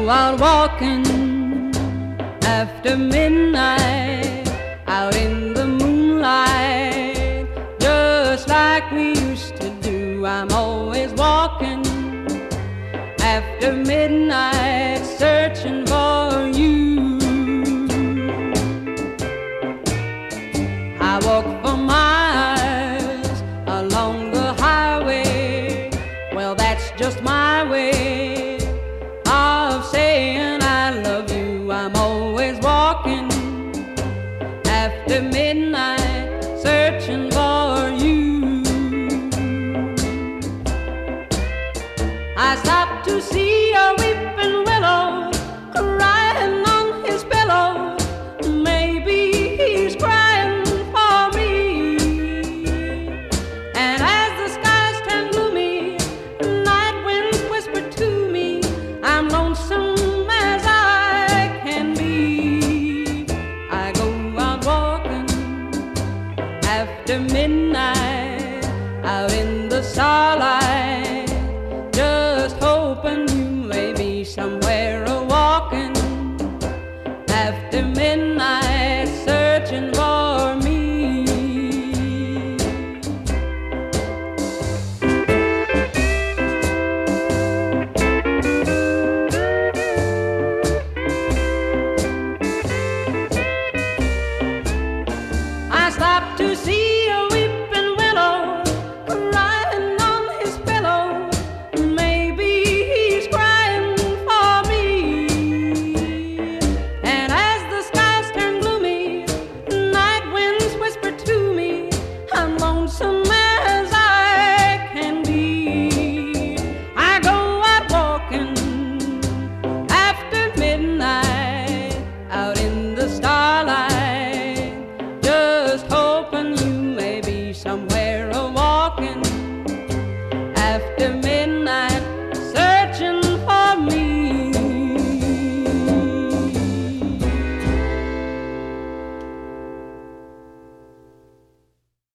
out walking after midnight, out in the moonlight, just like we used to do. I'm always walking after midnight, searching for you. I walk for miles along the highway. Well, that's just my way of saying I love you. I'm always walking after midnight, searching for you. I stopped to see a weeping willow crying on his pillow. Maybe he's crying for me. And as the skies turn gloomy, night winds whisper to me, I'm lonesome as I can be. I go out walking after midnight, out in the starlight, just hoping you may be somewhere a-walking after midnight, searching for me. I stopped to see